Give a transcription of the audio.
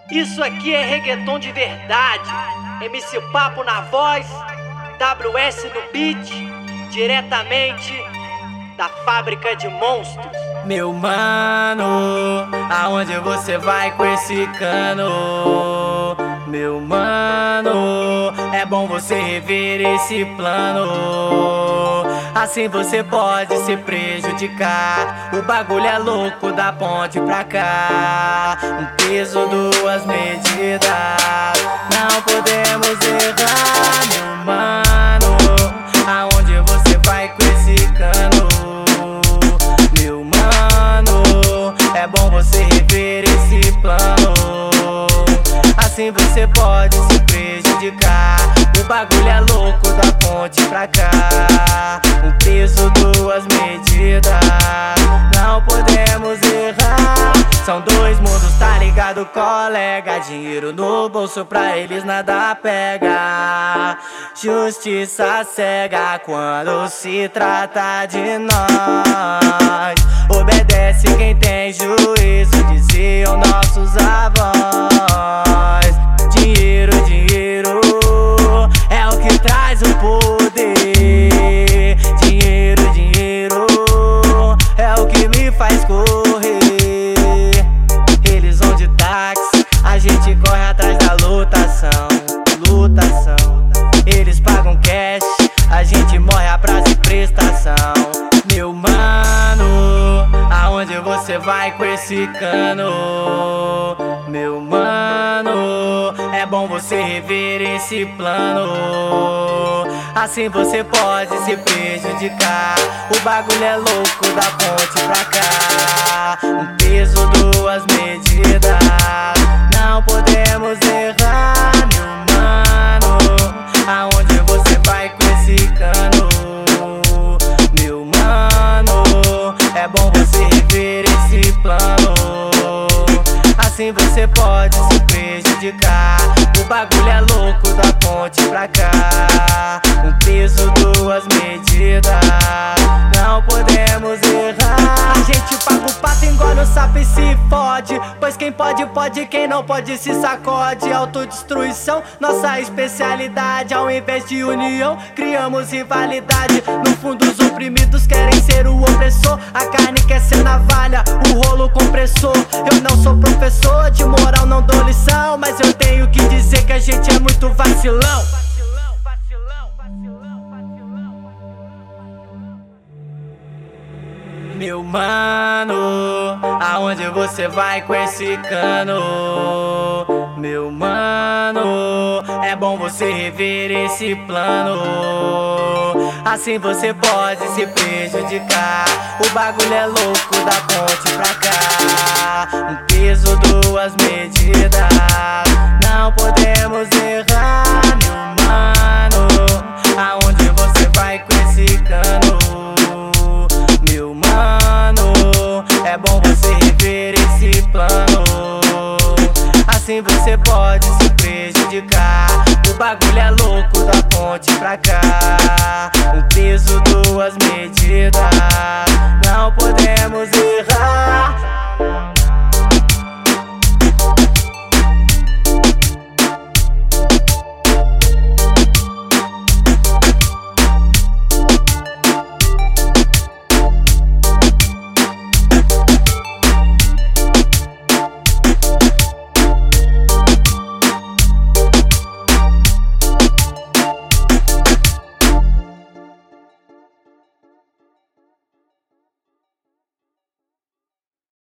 Isso aqui é reggaeton de verdade. MC Papo na voz, WS no beat, diretamente da fábrica de monstros. Meu mano, aonde você vai com esse cano? Meu mano, é bom você rever esse plano. Assim você pode se prejudicar. O bagulho é louco da ponte pra cá. Um peso, duas medidas. Não podemos errar, meu mano. Aonde você vai com esse cano? Meu mano, é bom você rever esse plano. Assim você pode se prejudicar. O bagulho é louco da ponte pra cá. Um peso, duas medidas. Não podemos errar. São dois mundos, tá ligado, colega? Dinheiro no bolso pra eles nada pega. Justiça cega quando se trata de nós. Obedece quem tem juízo, diziam nossos avós. Dinheiro, dinheiro é o que traz o poder. Dinheiro, dinheiro é o que me faz correr. Eles vão de táxi, a gente corre atrás da lotação. Lotação. Eles pagam cash, a gente morre a prazo e prestação. Meu mano, aonde você vai com esse cano? Meu mano, é bom você rever esse plano. Assim você pode se prejudicar. O bagulho é louco da ponte pra cá. Um peso, duas medidas. Não podemos errar, meu mano. Aonde você vai com esse cano? Meu mano, é bom você rever esse plano. Assim você pode se prejudicar. O bagulho é louco da ponte pra cá. Um peso, duas medidas. Não podemos errar. A gente paga o pato, engole o sapo e se fode. Pois quem pode, pode, quem não pode se sacode. Autodestruição, nossa especialidade. Ao invés de união, criamos rivalidade. No fundo os oprimidos querem ser o opressor. A carne quer ser navalha, o rolo compressor. Eu não sou professor, de moral não dou lição. Mas eu tenho que dizer que a gente é muito vacilão. Meu mano, aonde você vai com esse cano? Meu mano, é bom você rever esse plano. Assim você pode se prejudicar. O bagulho é louco da ponte pra cá. Um peso, duas medidas. Não podemos errar, meu mano. Aonde você vai com esse cano? Meu mano, é bom você rever esse plano. Assim você pode se prejudicar. O bagulho é louco da ponte pra cá. Um peso, duas medidas. Não podemos errar.